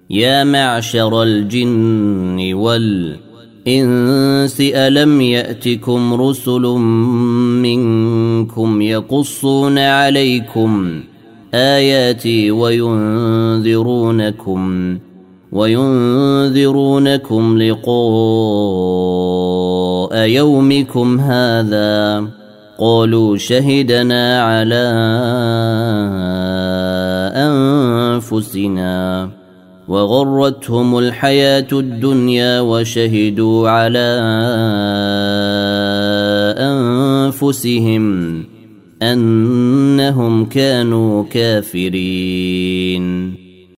يا معشر الجن والإنس ألم يأتكم رسل منكم يقصون عليكم آياتي وينذرونكم لقاء يومكم هذا؟ قالوا شهدنا على أنفسنا وغرتهم الحياة الدنيا وشهدوا على أنفسهم أنهم كانوا كافرين.